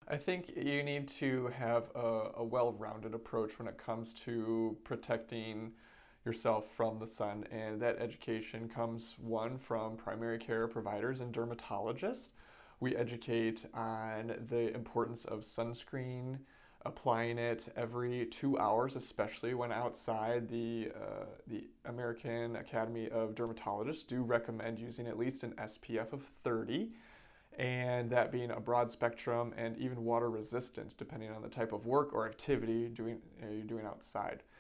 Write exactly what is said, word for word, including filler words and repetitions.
I think you need to have a, a well-rounded approach when it comes to protecting yourself from the sun, and that education comes one from primary care providers and dermatologists. We educate on the importance of sunscreen, applying it every two hours, especially when outside. The uh, the American Academy of Dermatologists do recommend using at least an S P F of thirty, and that being a broad spectrum and even water resistant, depending on the type of work or activity doing, uh, you're doing outside.